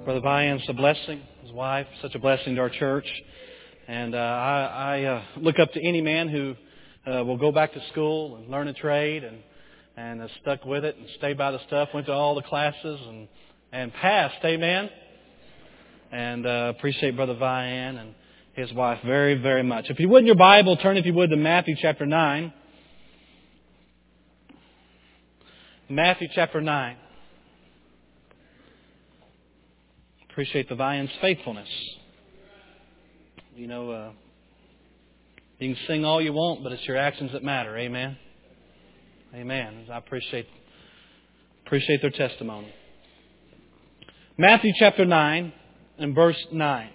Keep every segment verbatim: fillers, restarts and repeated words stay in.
Brother Vian's a blessing. His wife, such a blessing to our church. And uh, I, I uh, look up to any man who uh, will go back to school and learn a trade and and uh, stuck with it and stayed by the stuff, went to all the classes and, and passed. Amen. And uh, appreciate Brother Vian and his wife very, very much. If you would in your Bible, turn if you would to Matthew chapter nine. Matthew chapter nine. Appreciate the Vian's faithfulness. You know, uh, you can sing all you want, but it's your actions that matter. Amen. Amen. I appreciate appreciate their testimony. Matthew chapter nine and verse nine.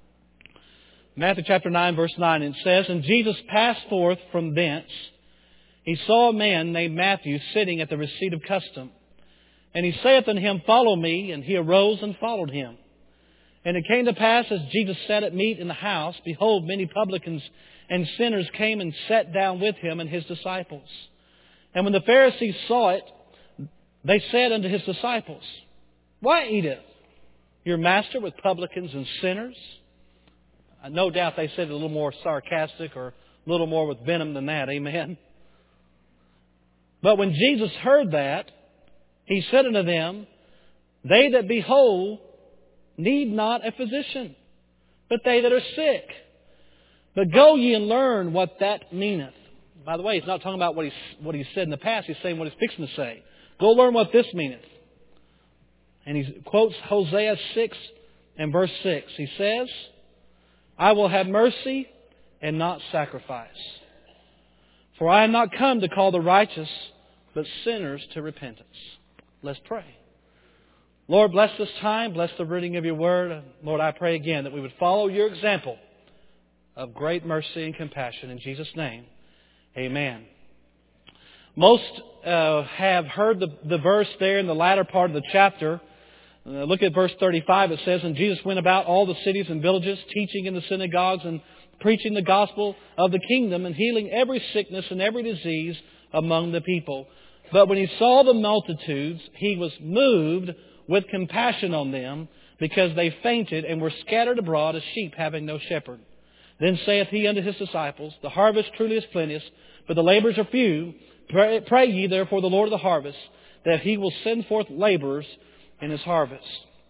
Matthew chapter nine, verse nine, it says, "And Jesus passed forth from thence. He saw a man named Matthew sitting at the receipt of custom. And he saith unto him, Follow me. And he arose and followed him. And it came to pass, as Jesus sat at meat in the house, behold, many publicans and sinners came and sat down with him and his disciples. And when the Pharisees saw it, they said unto his disciples, Why eateth your master with publicans and sinners? No doubt they said it a little more sarcastic or a little more with venom than that. Amen. But when Jesus heard that, He said unto them, They that be whole need not a physician, but they that are sick. But go ye and learn what that meaneth. By the way, He's not talking about what He, what he said in the past. He's saying what He's fixing to say. Go learn what this meaneth. And He quotes Hosea six and verse six. He says, I will have mercy and not sacrifice. For I am not come to call the righteous, but sinners to repentance. Let's pray. Lord, bless this time. Bless the reading of Your Word. Lord, I pray again that we would follow Your example of great mercy and compassion. In Jesus' name, amen. Most uh, have heard the, the verse there in the latter part of the chapter. Uh, look at verse thirty-five. It says, And Jesus went about all the cities and villages, teaching in the synagogues and preaching the gospel of the kingdom and healing every sickness and every disease among the people. But when He saw the multitudes, He was moved with compassion on them, because they fainted and were scattered abroad as sheep having no shepherd. Then saith He unto His disciples, The harvest truly is plenteous, but the laborers are few. Pray, pray ye therefore the Lord of the harvest, that He will send forth laborers in His harvest.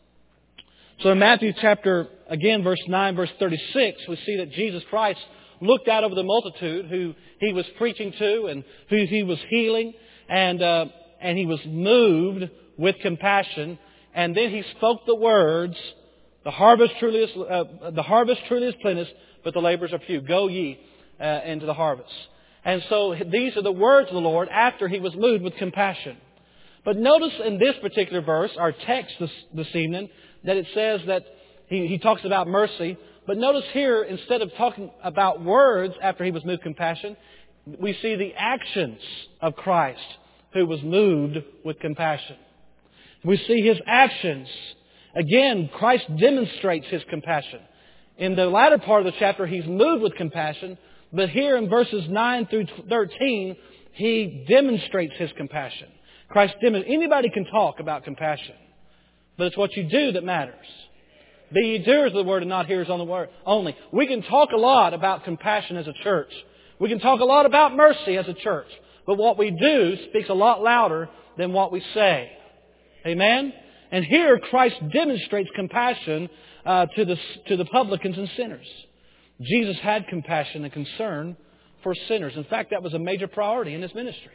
So in Matthew chapter, again, verse nine, verse thirty-six, we see that Jesus Christ looked out over the multitude who He was preaching to and who He was healing, and uh, and He was moved with compassion. And then He spoke the words, "The harvest truly is uh, the harvest truly is plenteous, but the laborers are few. Go ye uh, into the harvest." And so these are the words of the Lord after He was moved with compassion. But notice in this particular verse, our text this, this evening, that it says that he, he talks about mercy. But notice here, instead of talking about words after He was moved with compassion, we see the actions of Christ who was moved with compassion. We see His actions. Again, Christ demonstrates His compassion. In the latter part of the chapter, He's moved with compassion. But here in verses nine through thirteen, He demonstrates His compassion. Christ demonstrates. Anybody can talk about compassion, but it's what you do that matters. Be ye doers of the word and not hearers on the word only. We can talk a lot about compassion as a church. We can talk a lot about mercy as a church. But what we do speaks a lot louder than what we say. Amen? And here Christ demonstrates compassion uh, to the to the publicans and sinners. Jesus had compassion and concern for sinners. In fact, that was a major priority in His ministry.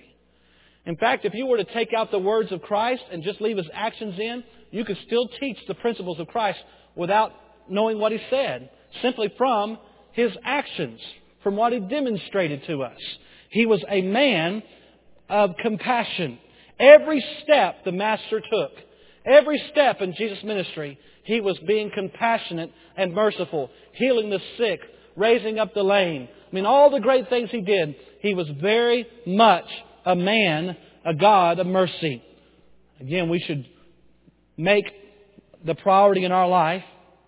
In fact, if you were to take out the words of Christ and just leave His actions in, you could still teach the principles of Christ without knowing what He said, simply from His actions, from what He demonstrated to us. He was a man of compassion. Every step the Master took, every step in Jesus' ministry, He was being compassionate and merciful, healing the sick, raising up the lame. I mean, all the great things He did, He was very much a man, a God of mercy. Again, we should make the priority in our life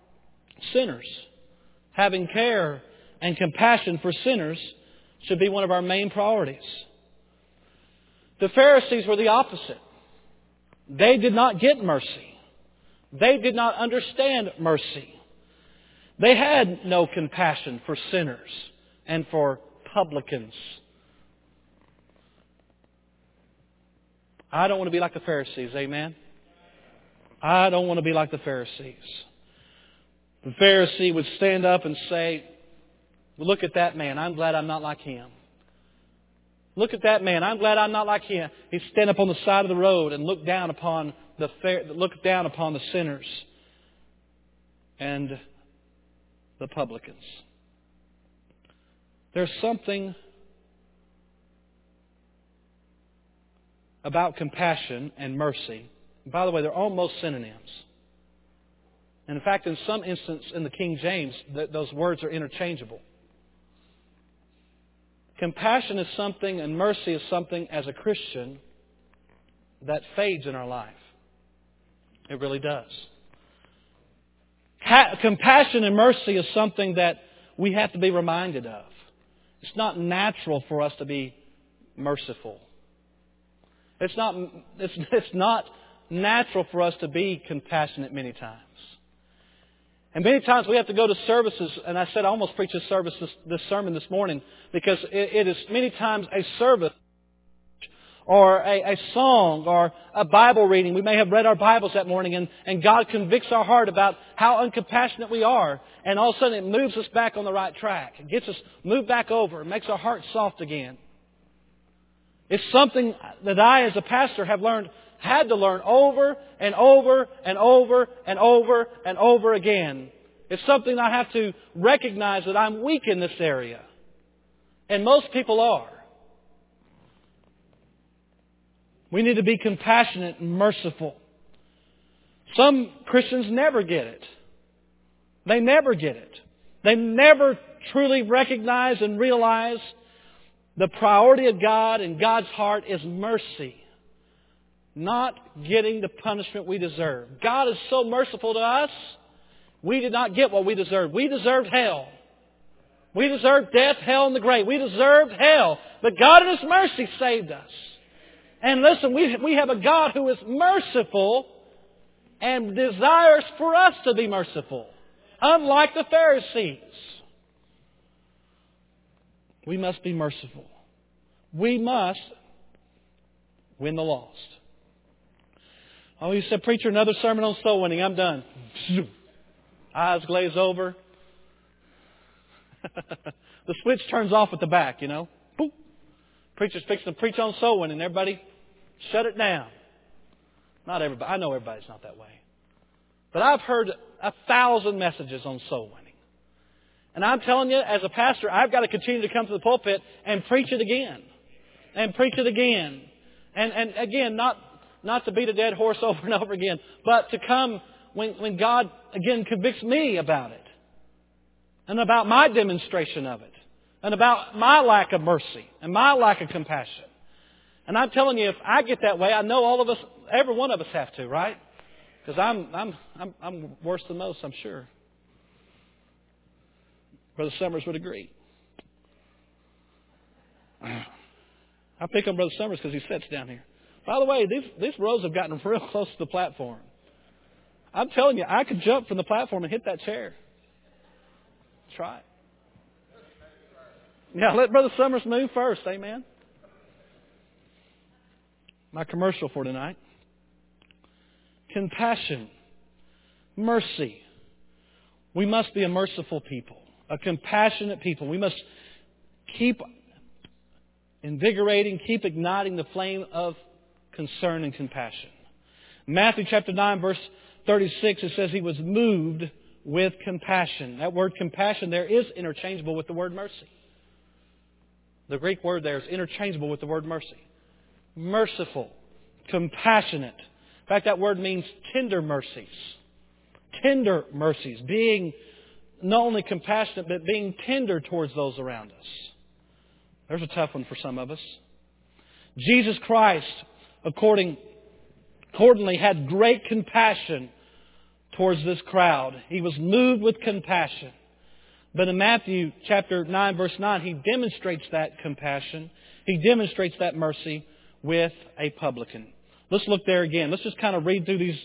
sinners. Having care and compassion for sinners should be one of our main priorities. The Pharisees were the opposite. They did not get mercy. They did not understand mercy. They had no compassion for sinners and for publicans. I don't want to be like the Pharisees, amen? I don't want to be like the Pharisees. The Pharisee would stand up and say, look at that man, I'm glad I'm not like him. Look at that man, I'm glad I'm not like him. He'd stand up on the side of the road and look down upon the look down upon the sinners and the publicans. There's something about compassion and mercy. By the way, they're almost synonyms. And in fact, in some instance in the King James, th- those words are interchangeable. Compassion is something and mercy is something as a Christian that fades in our life. It really does. Ha- compassion and mercy is something that we have to be reminded of. It's not natural for us to be merciful. It's not, it's, it's not natural for us to be compassionate many times. And many times we have to go to services, and I said I almost preached this service, this, this sermon this morning, because it, it is many times a service or a, a song or a Bible reading. We may have read our Bibles that morning, and, and God convicts our heart about how uncompassionate we are, and all of a sudden it moves us back on the right track. It gets us moved back over. It makes our heart soft again. It's something that I, as a pastor, have learned, had to learn over and over and over and over and over again. It's something I have to recognize that I'm weak in this area. And most people are. We need to be compassionate and merciful. Some Christians never get it. They never get it. They never truly recognize and realize the priority of God and God's heart is mercy. Not getting the punishment we deserve. God is so merciful to us. We did not get what we deserved. We deserved hell. We deserved death, hell, and the grave. We deserved hell. But God in His mercy saved us. And listen, we, we have a God who is merciful and desires for us to be merciful. Unlike the Pharisees. We must be merciful. We must win the lost. Oh, you said, preacher, another sermon on soul winning. I'm done. Eyes glaze over. The switch turns off at the back, you know. Boop. Preacher's fixing to preach on soul winning. Everybody, shut it down. Not everybody. I know everybody's not that way. But I've heard a thousand messages on soul winning. And I'm telling you, as a pastor, I've got to continue to come to the pulpit and preach it again. And preach it again. And, and again, not, not to beat a dead horse over and over again, but to come when, when God, again, convicts me about it. And about my demonstration of it. And about my lack of mercy. And my lack of compassion. And I'm telling you, if I get that way, I know all of us, every one of us have to, right? Because I'm, I'm, I'm, I'm worse than most, I'm sure. Brother Summers would agree. I pick on Brother Summers because he sits down here. By the way, these, these rows have gotten real close to the platform. I'm telling you, I could jump from the platform and hit that chair. Try it. Yeah, let Brother Summers move first. Amen. My commercial for tonight. Compassion. Mercy. We must be a merciful people. A compassionate people. We must keep invigorating, keep igniting the flame of concern and compassion. Matthew chapter nine, verse thirty-six, it says He was moved with compassion. That word compassion there is interchangeable with the word mercy. The Greek word there is interchangeable with the word mercy. Merciful, compassionate. In fact, that word means tender mercies. Tender mercies. Being not only compassionate, but being tender towards those around us. There's a tough one for some of us. Jesus Christ, according, accordingly, had great compassion towards this crowd. He was moved with compassion. But in Matthew chapter nine, verse nine, He demonstrates that compassion. He demonstrates that mercy with a publican. Let's look there again. Let's just kind of read through these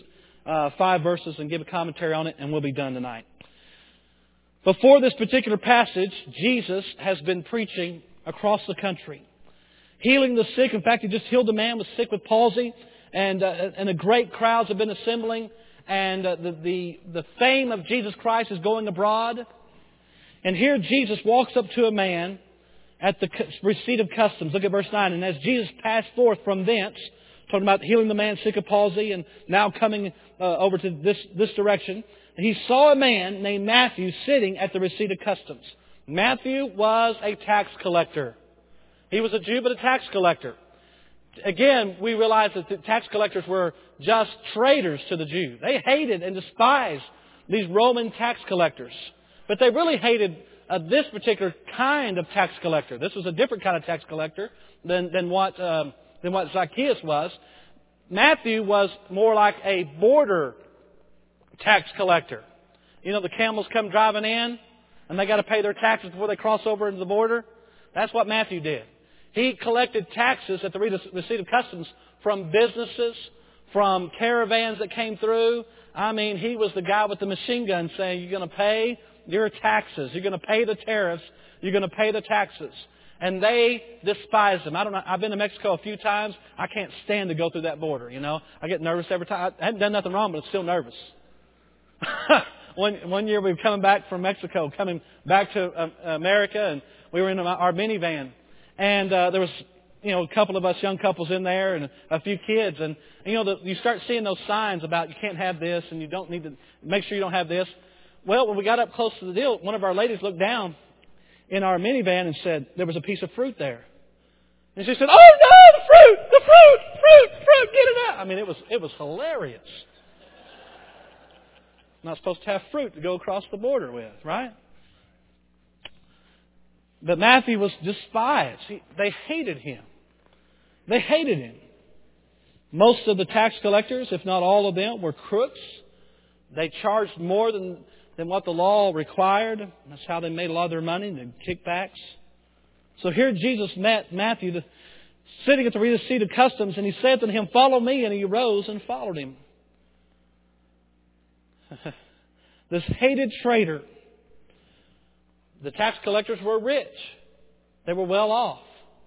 uh, five verses and give a commentary on it, and we'll be done tonight. Before this particular passage, Jesus has been preaching across the country, healing the sick. In fact, He just healed a man was sick with palsy, and uh, and a great crowds have been assembling, and uh, the, the the fame of Jesus Christ is going abroad. And here Jesus walks up to a man at the receipt of customs. Look at verse nine. And as Jesus passed forth from thence, talking about healing the man sick of palsy, and now coming uh, over to this this direction, He saw a man named Matthew sitting at the receipt of customs. Matthew was a tax collector. He was a Jew, but a tax collector. Again, we realize that the tax collectors were just traitors to the Jews. They hated and despised these Roman tax collectors. But they really hated uh, this particular kind of tax collector. This was a different kind of tax collector than, than, what, um, than what Zacchaeus was. Matthew was more like a border tax collector. You know, the camels come driving in and they got to pay their taxes before they cross over into the border. That's what Matthew did. He collected taxes at the receipt of customs from businesses, from caravans that came through. I mean, he was the guy with the machine gun saying, you're going to pay your taxes. You're going to pay the tariffs. You're going to pay the taxes. And they despised him. I don't know. I've been to Mexico a few times. I can't stand to go through that border, you know. I get nervous every time. I haven't done nothing wrong, but I'm still nervous. one, one year we were coming back from Mexico, coming back to uh, America, and we were in our minivan. And uh, there was, you know, a couple of us young couples in there and a few kids. And, you know, the, you start seeing those signs about you can't have this and you don't need to make sure you don't have this. Well, when we got up close to the deal, one of our ladies looked down in our minivan and said there was a piece of fruit there. And she said, oh, no, the fruit, the fruit, fruit, fruit, get it out. I mean, it was it was hilarious. Not supposed to have fruit to go across the border with, right? But Matthew was despised. He, they hated him. They hated him. Most of the tax collectors, if not all of them, were crooks. They charged more than, than what the law required. That's how they made a lot of their money, the kickbacks. So here Jesus met Matthew the, sitting at the receipt of customs, and He said to him, follow me. And he arose and followed Him. This hated traitor. The tax collectors were rich. They were well off.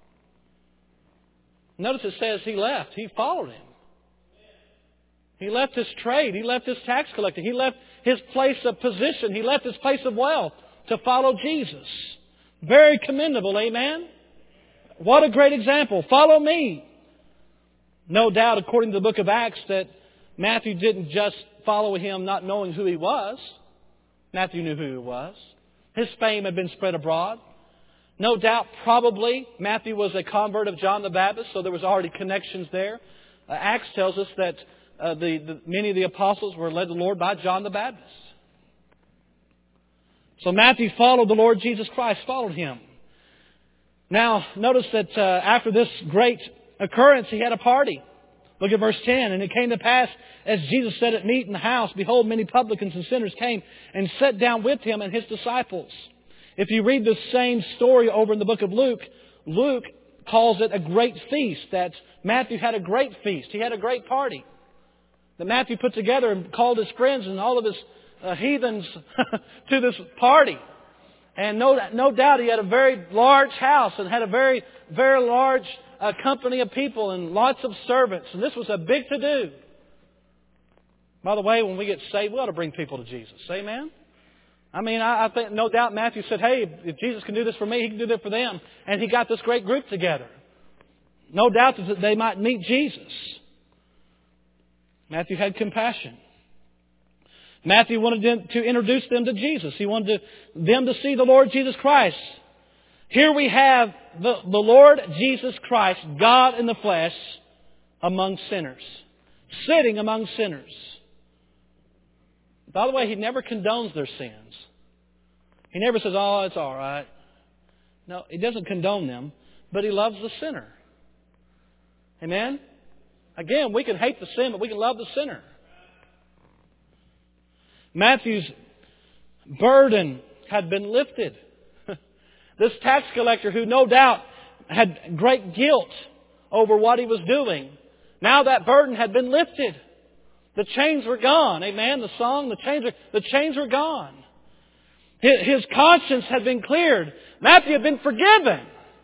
Notice it says he left. He followed Him. He left his trade. He left his tax collecting. He left his place of position. He left his place of wealth to follow Jesus. Very commendable, amen? What a great example. Follow me. No doubt, according to the book of Acts, that Matthew didn't just follow Him not knowing who He was. Matthew knew who He was. His fame had been spread abroad. No doubt, probably, Matthew was a convert of John the Baptist, so there was already connections there. Uh, Acts tells us that uh, the, the, many of the apostles were led to the Lord by John the Baptist. So Matthew followed the Lord Jesus Christ, followed Him. Now, notice that uh, after this great occurrence, He had a party. Look at verse ten. And it came to pass, as Jesus sat at meat in the house, behold, many publicans and sinners came and sat down with Him and His disciples. If you read the same story over in the book of Luke, Luke calls it a great feast, that Matthew had a great feast. He had a great party that Matthew put together and called his friends and all of his uh, heathens to this party. And no, no doubt he had a very large house and had a very, very large uh, company of people and lots of servants. And this was a big to-do. By the way, when we get saved, we ought to bring people to Jesus. Amen? I mean, I, I think no doubt Matthew said, hey, if Jesus can do this for me, He can do that for them. And he got this great group together. No doubt that they might meet Jesus. Matthew had compassion. Matthew wanted to introduce them to Jesus. He wanted to, them to see the Lord Jesus Christ. Here we have the, the Lord Jesus Christ, God in the flesh, among sinners. Sitting among sinners. By the way, He never condones their sins. He never says, oh, it's all right. No, He doesn't condone them, but He loves the sinner. Amen? Again, we can hate the sin, but we can love the sinner. Matthew's burden had been lifted. This tax collector, who no doubt had great guilt over what he was doing, now that burden had been lifted. The chains were gone. Amen. The song, the chains were, the chains were gone. His, his conscience had been cleared. Matthew had been forgiven.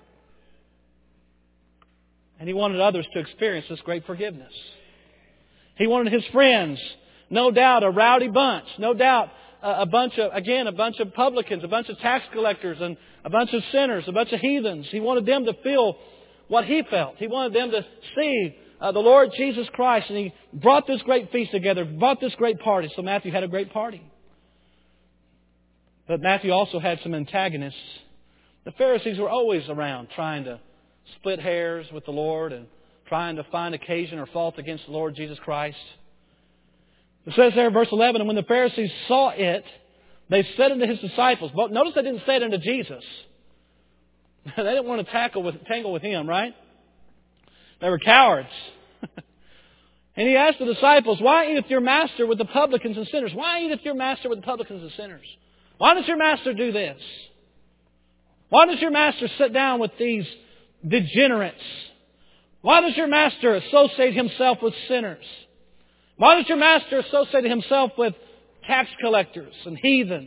And he wanted others to experience this great forgiveness. He wanted his friends, no doubt a rowdy bunch, no doubt a, a bunch of, again, a bunch of publicans, a bunch of tax collectors, and a bunch of sinners, a bunch of heathens. He wanted them to feel what he felt. He wanted them to see uh, the Lord Jesus Christ. And he brought this great feast together, brought this great party. So Matthew had a great party. But Matthew also had some antagonists. The Pharisees were always around trying to split hairs with the Lord and trying to find occasion or fault against the Lord Jesus Christ. It says there in verse eleven, and when the Pharisees saw it, they said unto his disciples. But notice they didn't say it unto Jesus. They didn't want to tackle with, tangle with him, right? They were cowards. And he asked the disciples, why eateth your master with the publicans and sinners? Why eateth your master with the publicans and sinners? Why does your master do this? Why does your master sit down with these degenerates? Why does your master associate himself with sinners? Why does your master associate himself with tax collectors and heathens?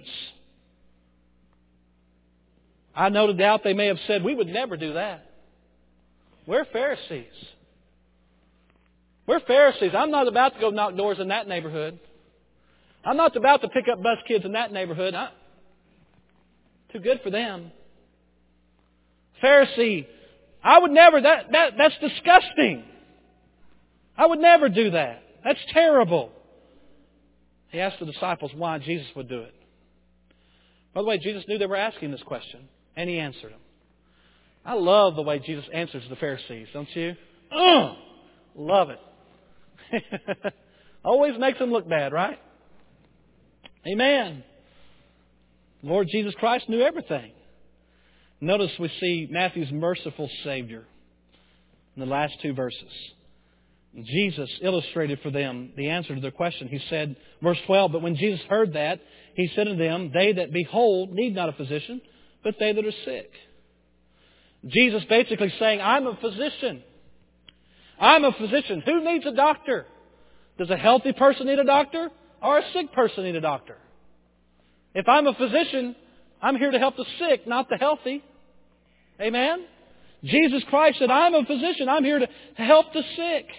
I no doubt they may have said, we would never do that. We're Pharisees. We're Pharisees. I'm not about to go knock doors in that neighborhood. I'm not about to pick up bus kids in that neighborhood. I, too good for them. Pharisee, I would never, that, that, that's disgusting. I would never do that. That's terrible. He asked the disciples why Jesus would do it. By the way, Jesus knew they were asking this question, and He answered them. I love the way Jesus answers the Pharisees, don't you? Ugh, love it. Always makes them look bad, right? Amen. Lord Jesus Christ knew everything. Notice we see Matthew's merciful Savior in the last two verses. Jesus illustrated for them the answer to their question. He said, verse twelve, but when Jesus heard that, He said to them, they that be whole need not a physician, but they that are sick. Jesus basically saying, I'm a physician. I'm a physician. Who needs a doctor? Does a healthy person need a doctor? Or a sick person need a doctor? If I'm a physician, I'm here to help the sick, not the healthy. Amen? Jesus Christ said, I'm a physician. I'm here to, to help the sick.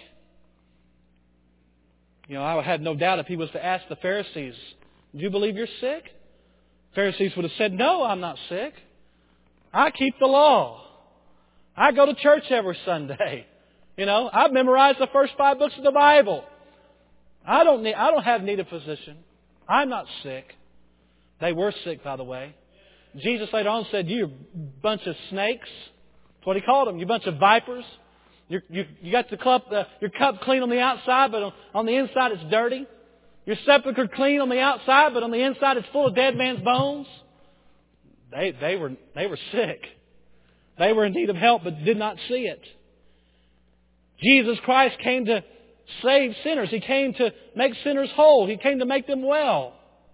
You know, I had no doubt if He was to ask the Pharisees, do you believe you're sick? Pharisees would have said, no, I'm not sick. I keep the law. I go to church every Sunday. You know, I've memorized the first five books of the Bible. I don't need, I don't have need of a physician. I'm not sick. They were sick, by the way. Jesus later on said, you bunch of snakes. That's what He called them. You bunch of vipers. You're, you you got the cup, uh, your cup clean on the outside, but on, on the inside it's dirty. Your sepulchre clean on the outside, but on the inside it's full of dead man's bones. They they were they were sick. They were in need of help, but did not see it. Jesus Christ came to save sinners. He came to make sinners whole. He came to make them well.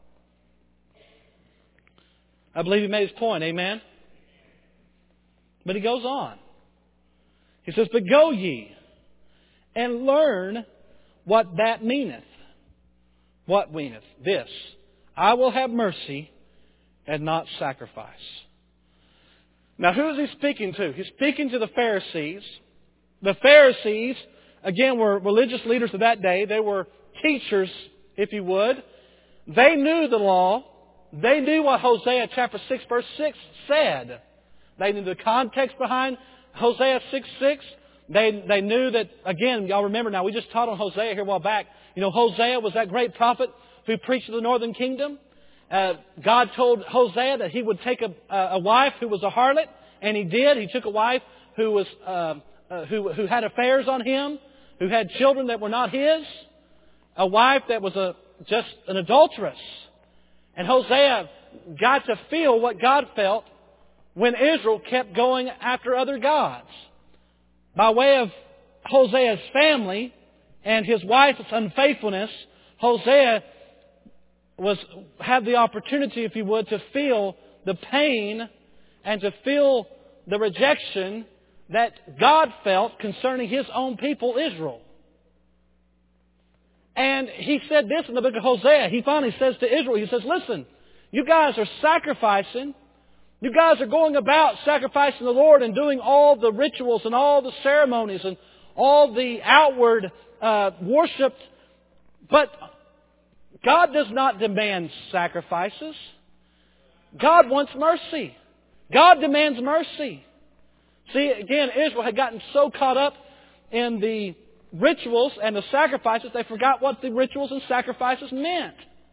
I believe He made His point. Amen? But He goes on. He says, but go ye and learn what that meaneth. What meaneth? This. I will have mercy and not sacrifice. Now who is He speaking to? He's speaking to the Pharisees. The Pharisees, again, were religious leaders of that day. They were teachers, if you would. They knew the law. They knew what Hosea chapter six verse six said. They knew the context behind Hosea six six. They, they knew that, again, y'all remember now, we just taught on Hosea here a while back. You know, Hosea was that great prophet who preached to the northern kingdom. Uh, God told Hosea that he would take a, a wife who was a harlot, and he did. He took a wife who was uh, uh, who, who had affairs on him, who had children that were not his, a wife that was a just an adulteress. And Hosea got to feel what God felt when Israel kept going after other gods. By way of Hosea's family and his wife's unfaithfulness, Hosea was had the opportunity, if you would, to feel the pain and to feel the rejection that God felt concerning His own people, Israel. And he said this in the book of Hosea. He finally says to Israel, he says, listen, you guys are sacrificing. You guys are going about sacrificing the Lord and doing all the rituals and all the ceremonies and all the outward uh, worship. But God does not demand sacrifices. God wants mercy. God demands mercy. See, again, Israel had gotten so caught up in the rituals and the sacrifices, they forgot what the rituals and sacrifices meant.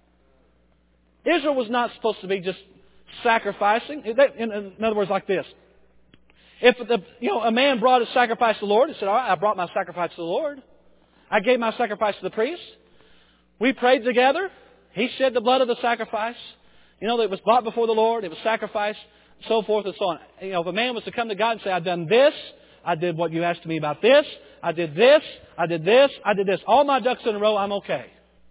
Israel was not supposed to be just sacrificing. In other words, like this. If the, you know, a man brought a sacrifice to the Lord, he said, all right, I brought my sacrifice to the Lord. I gave my sacrifice to the priest. We prayed together. He shed the blood of the sacrifice. You know, it was brought before the Lord. It was sacrificed, so forth and so on. You know, if a man was to come to God and say, I've done this, I did what you asked me about this, I did this, I did this, I did this. All my ducks in a row, I'm okay.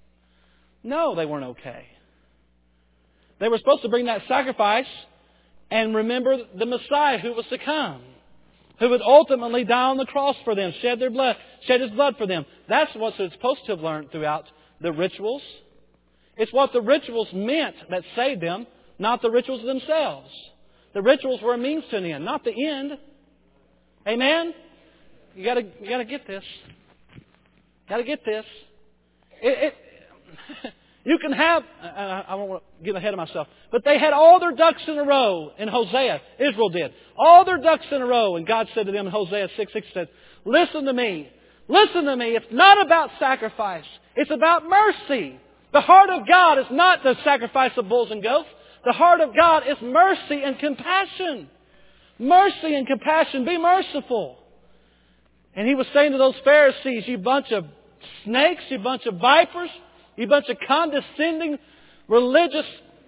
No, they weren't okay. They were supposed to bring that sacrifice and remember the Messiah who was to come, who would ultimately die on the cross for them, shed their blood, shed His blood for them. That's what they're supposed to have learned throughout the rituals. It's what the rituals meant that saved them, not the rituals themselves. The rituals were a means to an end, not the end. Amen? You gotta, you gotta get this. Gotta get this. It, it, you can have, I, I don't want to get ahead of myself, but they had all their ducks in a row in Hosea. Israel did. All their ducks in a row. And God said to them in Hosea six six, said, listen to me. Listen to me. It's not about sacrifice. It's about mercy. The heart of God is not the sacrifice of bulls and goats. The heart of God is mercy and compassion. Mercy and compassion. Be merciful. And He was saying to those Pharisees, you bunch of snakes, you bunch of vipers, you bunch of condescending religious.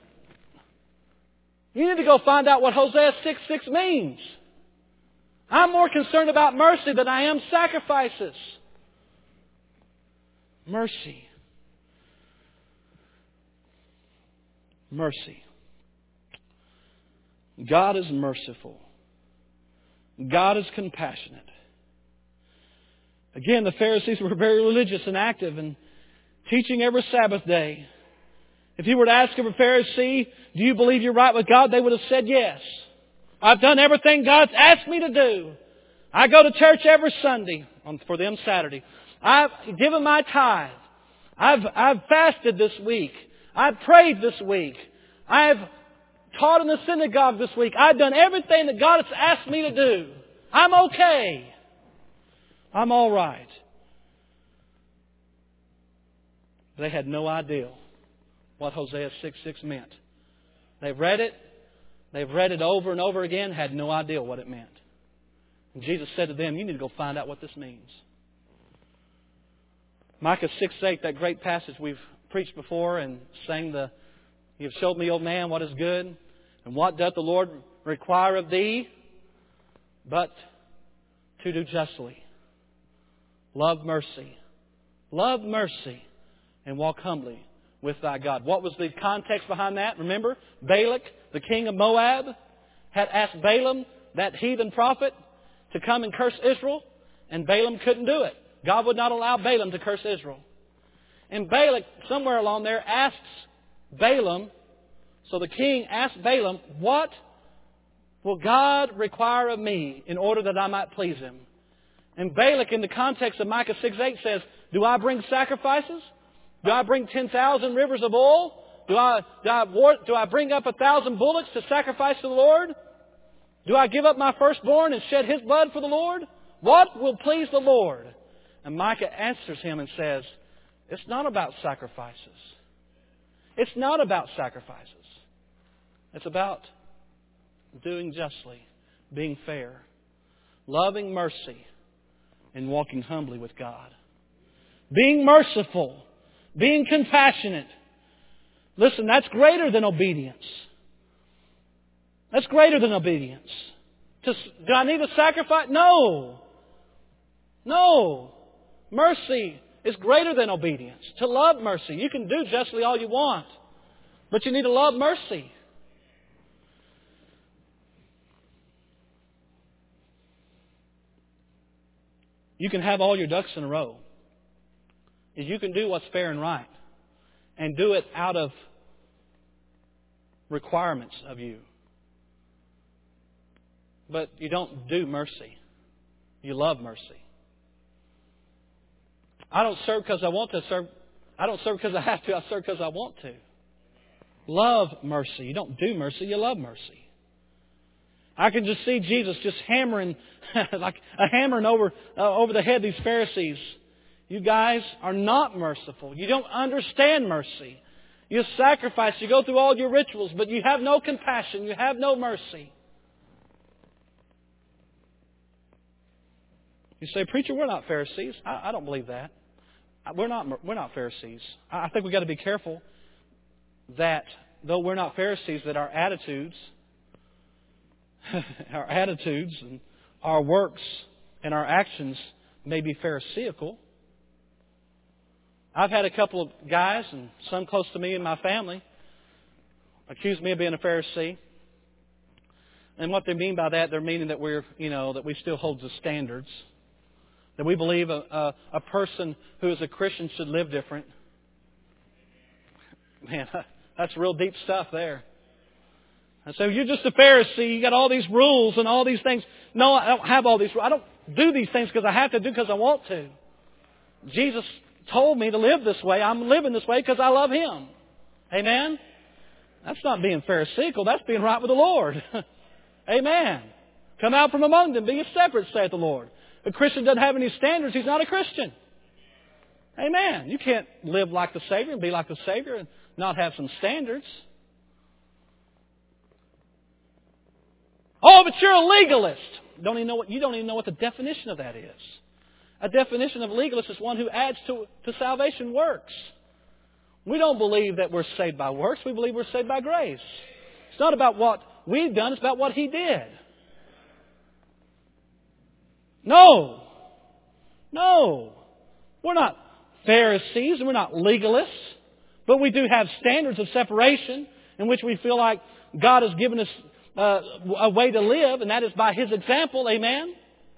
You need to go find out what Hosea six six means. I'm more concerned about mercy than I am sacrifices. Mercy. Mercy. God is merciful. God is compassionate. Again, the Pharisees were very religious and active and teaching every Sabbath day. If you were to ask a Pharisee, do you believe you're right with God? They would have said yes. I've done everything God's asked me to do. I go to church every Sunday, for them Saturday. I've given my tithe. I've, I've fasted this week. I've prayed this week. I've taught in the synagogue this week. I've done everything that God has asked me to do. I'm okay. I'm all right. They had no idea what Hosea six six meant. They've read it. They've read it over and over again, had no idea what it meant. And Jesus said to them, you need to go find out what this means. Micah six eight, that great passage we've preached before and sang the, you have showed me, O man, what is good, and what doth the Lord require of thee, but to do justly. Love mercy. Love mercy and walk humbly with thy God. What was the context behind that? Remember, Balak, the king of Moab, had asked Balaam, that heathen prophet, to come and curse Israel, and Balaam couldn't do it. God would not allow Balaam to curse Israel. And Balak, somewhere along there, asks Balaam, so the king asked Balaam, what will God require of me in order that I might please Him? And Balak, in the context of Micah six eight, says, do I bring sacrifices? Do I bring ten thousand rivers of oil? Do I, do, I, do I bring up a thousand bullocks to sacrifice to the Lord? Do I give up my firstborn and shed his blood for the Lord? What will please the Lord? And Micah answers him and says, it's not about sacrifices. It's not about sacrifices. It's about doing justly, being fair, loving mercy, and walking humbly with God. Being merciful, being compassionate. Listen, that's greater than obedience. That's greater than obedience. Just, do I need a sacrifice? No. No. Mercy is greater than obedience. To love mercy. You can do justly all you want, but you need to love mercy. You can have all your ducks in a row, is you can do what's fair and right and do it out of requirements of you. But you don't do mercy. You love mercy. I don't serve because I want to serve. I don't serve because I have to. I serve because I want to. Love mercy. You don't do mercy. You love mercy. I can just see Jesus just hammering, like a hammering over uh, over the head of these Pharisees. You guys are not merciful. You don't understand mercy. You sacrifice. You go through all your rituals, but you have no compassion. You have no mercy. You say, preacher, we're not Pharisees. I, I don't believe that. We're not. We're not Pharisees. I think we've got to be careful that though we're not Pharisees, that our attitudes, our attitudes and our works and our actions may be Pharisaical. I've had a couple of guys, and some close to me and my family, accuse me of being a Pharisee. And what they mean by that, they're meaning that we're, you know, that we still hold the standards. That we believe a, a, a person who is a Christian should live different. Man, that's real deep stuff there. And so you're just a Pharisee. You got all these rules and all these things. No, I don't have all these rules. I don't do these things because I have to do because I want to. Jesus told me to live this way. I'm living this way because I love Him. Amen? That's not being Pharisaical. That's being right with the Lord. Amen. Come out from among them, being separate, saith the Lord. A Christian doesn't have any standards. He's not a Christian. Amen. You can't live like the Savior and be like the Savior and not have some standards. Oh, but you're a legalist. Don't even know what, you don't even know what the definition of that is. A definition of legalist is one who adds to, to salvation works. We don't believe that we're saved by works. We believe we're saved by grace. It's not about what we've done. It's about what He did. No. No. We're not Pharisees and we're not legalists. But we do have standards of separation in which we feel like God has given us uh, a way to live, and that is by His example. Amen?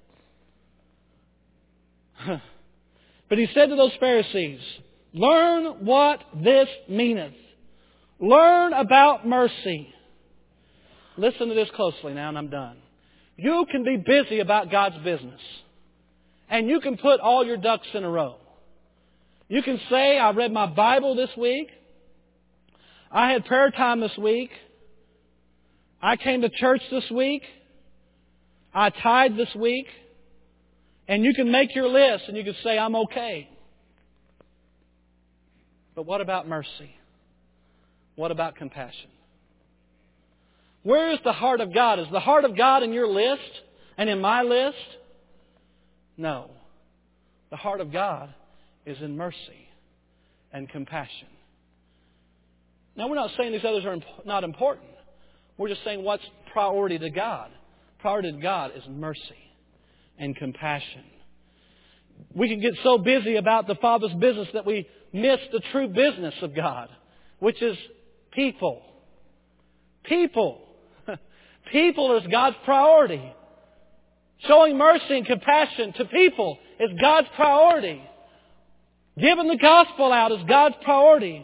But He said to those Pharisees, learn what this meaneth. Learn about mercy. Listen to this closely now, and I'm done. You can be busy about God's business. And you can put all your ducks in a row. You can say, I read my Bible this week. I had prayer time this week. I came to church this week. I tithed this week. And you can make your list and you can say, I'm okay. But what about mercy? What about compassion? Where is the heart of God? Is the heart of God in your list and in my list? No. The heart of God is in mercy and compassion. Now, we're not saying these others are not important. We're just saying what's priority to God. Priority to God is mercy and compassion. We can get so busy about the Father's business that we miss the true business of God, which is people. People. People is God's priority. Showing mercy and compassion to people is God's priority. Giving the gospel out is God's priority.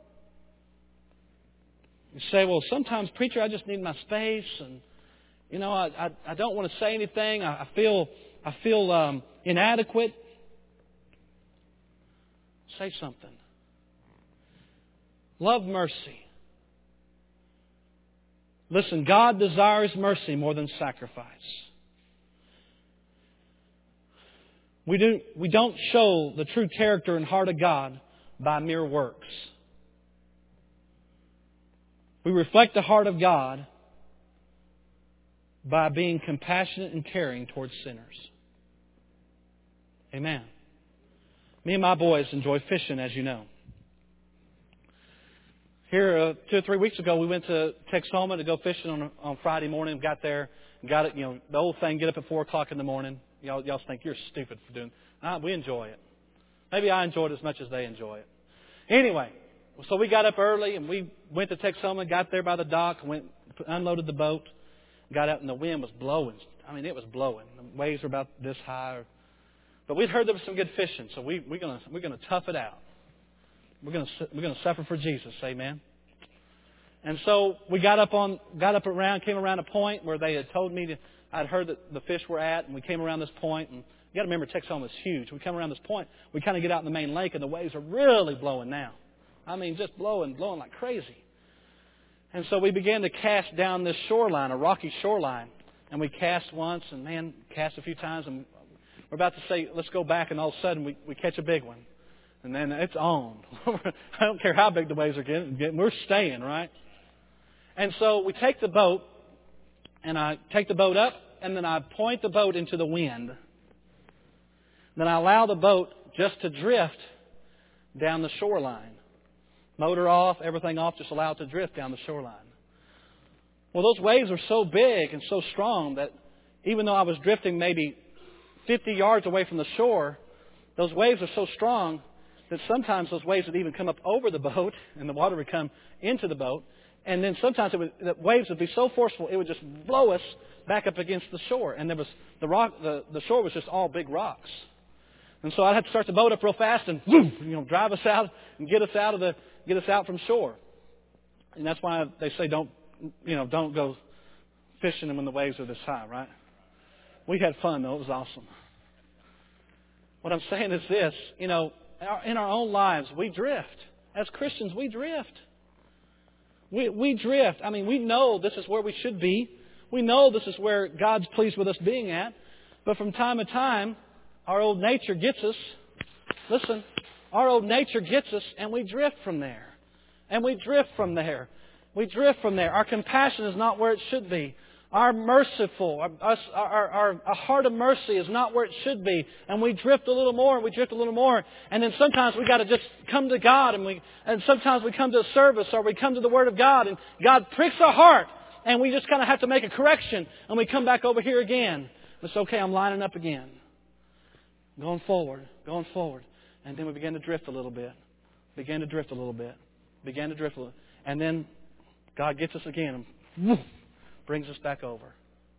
You say, well, sometimes, preacher, I just need my space, and you know, I I, I don't want to say anything. I, I feel I feel um, inadequate. Say something. Love mercy. Listen, God desires mercy more than sacrifice. We do we don't show the true character and heart of God by mere works. We reflect the heart of God by being compassionate and caring towards sinners. Amen. Me and my boys enjoy fishing, as you know. Here, uh, two or three weeks ago, we went to Texoma to go fishing on on Friday morning. Got there, got it. You know, the old thing. Get up at four o'clock in the morning. Y'all, y'all think you're stupid for doing. Uh, we enjoy it. Maybe I enjoy it as much as they enjoy it. Anyway, so we got up early and we went to Texoma. Got there by the dock. Went unloaded the boat. Got out and the wind was blowing. I mean, it was blowing. The waves were about this high. But we'd heard there was some good fishing, so we, we're going we're gonna tough it out. We're going to we're gonna suffer for Jesus, amen? And so we got up on got up around, came around a point where they had told me, to, I'd heard that the fish were at, and we came around this point, and you got to remember Texoma is huge. We come around this point, we kind of get out in the main lake, and the waves are really blowing now. I mean, just blowing, blowing like crazy. And so we began to cast down this shoreline, a rocky shoreline. And we cast once, and man, cast a few times, and we're about to say, let's go back, and all of a sudden we, we catch a big one. And then it's on. I don't care how big the waves are getting, we're staying, right? And so we take the boat, and I take the boat up, and then I point the boat into the wind. Then I allow the boat just to drift down the shoreline. Motor off, everything off, just allow it to drift down the shoreline. Well, those waves were so big and so strong that even though I was drifting maybe fifty yards away from the shore, those waves are so strong that sometimes those waves would even come up over the boat and the water would come into the boat. And then sometimes it would, the waves would be so forceful it would just blow us back up against the shore. And there was the rock, the, the shore was just all big rocks. And so I'd have to start the boat up real fast and whoo, you know, drive us out and get us out of the get us out from shore. And that's why they say don't you know don't go fishing when the waves are this high, right? We had fun though; it was awesome. What I'm saying is this: you know, in our own lives, we drift. As Christians, we drift. We we drift. I mean, we know this is where we should be. We know this is where God's pleased with us being at. But from time to time, our old nature gets us. Listen, our old nature gets us, and we drift from there. And we drift from there. We drift from there. Our compassion is not where it should be. Our merciful, our, our, our, our heart of mercy is not where it should be. And we drift a little more, and we drift a little more. And then sometimes we got to just come to God, and we and sometimes we come to a service, or we come to the Word of God, and God pricks our heart, and we just kind of have to make a correction, and we come back over here again. It's okay, I'm lining up again. Going forward, going forward. And then we begin to drift a little bit. Begin to drift a little bit. Begin to drift a little. And then God gets us again and whoosh, brings us back over.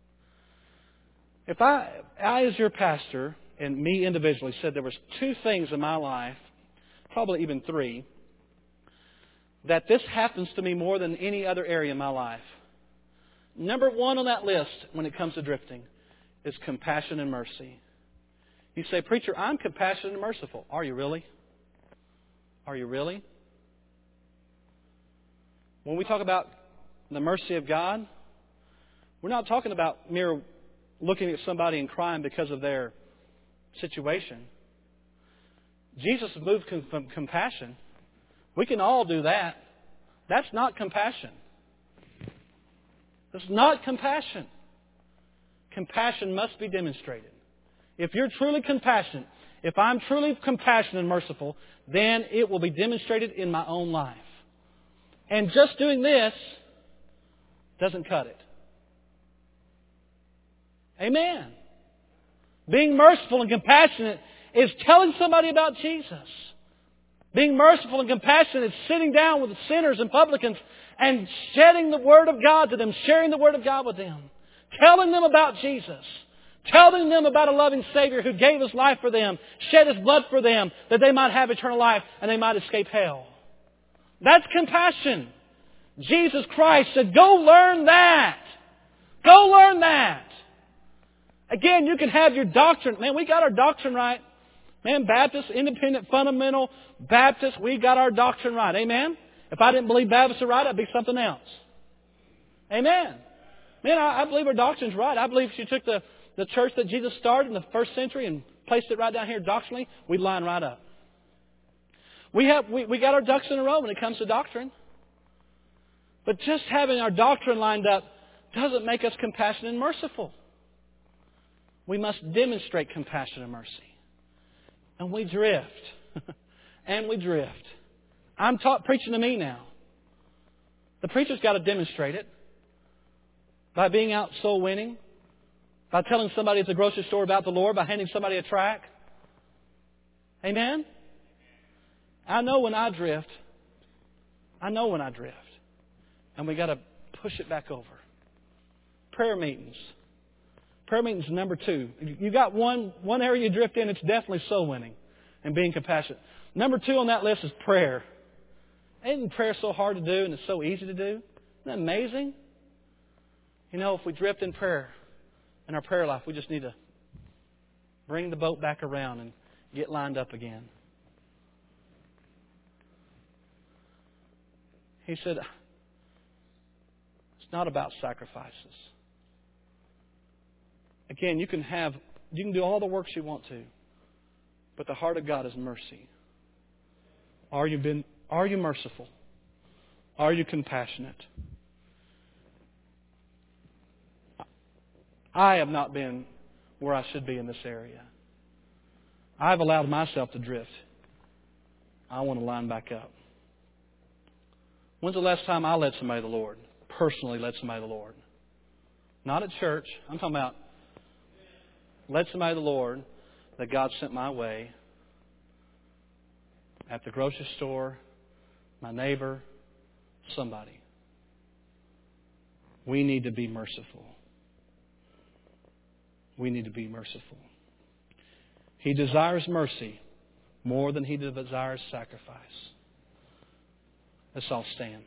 If I, I as your pastor, and me individually, said there was two things in my life, probably even three, that this happens to me more than any other area in my life. Number one on that list when it comes to drifting is compassion and mercy. You say, preacher, I'm compassionate and merciful. Are you really? Are you really? When we talk about the mercy of God, we're not talking about mere looking at somebody and crying because of their situation. Jesus moved from compassion. We can all do that. That's not compassion. That's not compassion. Compassion must be demonstrated. If you're truly compassionate, if I'm truly compassionate and merciful, then it will be demonstrated in my own life. And just doing this doesn't cut it. Amen. Being merciful and compassionate is telling somebody about Jesus. Being merciful and compassionate is sitting down with the sinners and publicans and shedding the Word of God to them, sharing the Word of God with them, telling them about Jesus. Telling them about a loving Savior who gave His life for them, shed His blood for them, that they might have eternal life and they might escape hell. That's compassion. Jesus Christ said, go learn that. Go learn that. Again, you can have your doctrine. Man, we got our doctrine right. Man, Baptist, independent, fundamental, Baptist, we got our doctrine right. Amen? If I didn't believe Baptists are right, I'd be something else. Amen. Man, I, I believe our doctrine's right. I believe if you took the The church that Jesus started in the first century and placed it right down here doctrinally, we'd line right up. We have we, we got our ducks in a row when it comes to doctrine. But just having our doctrine lined up doesn't make us compassionate and merciful. We must demonstrate compassion and mercy. And we drift. and we drift. I'm taught preaching to me now. The preacher's got to demonstrate it by being out soul winning, by telling somebody at the grocery store about the Lord, by handing somebody a tract. Amen? I know when I drift. I know when I drift. And we got to push it back over. Prayer meetings. Prayer meeting is number two. You got one, one area you drift in, it's definitely soul winning and being compassionate. Number two on that list is prayer. Isn't prayer so hard to do and it's so easy to do? Isn't that amazing? You know, if we drift in prayer, in our prayer life, we just need to bring the boat back around and get lined up again. He said, it's not about sacrifices. Again, you can have, you can do all the works you want to, but the heart of God is mercy. Are you been, are you merciful? Are you compassionate? I have not been where I should be in this area. I've allowed myself to drift. I want to line back up. When's the last time I led somebody to the Lord? Personally led somebody to the Lord. Not at church. I'm talking about led somebody to the Lord that God sent my way. At the grocery store, my neighbor, somebody. We need to be merciful. We need to be merciful. He desires mercy more than He desires sacrifice. Let's all stand.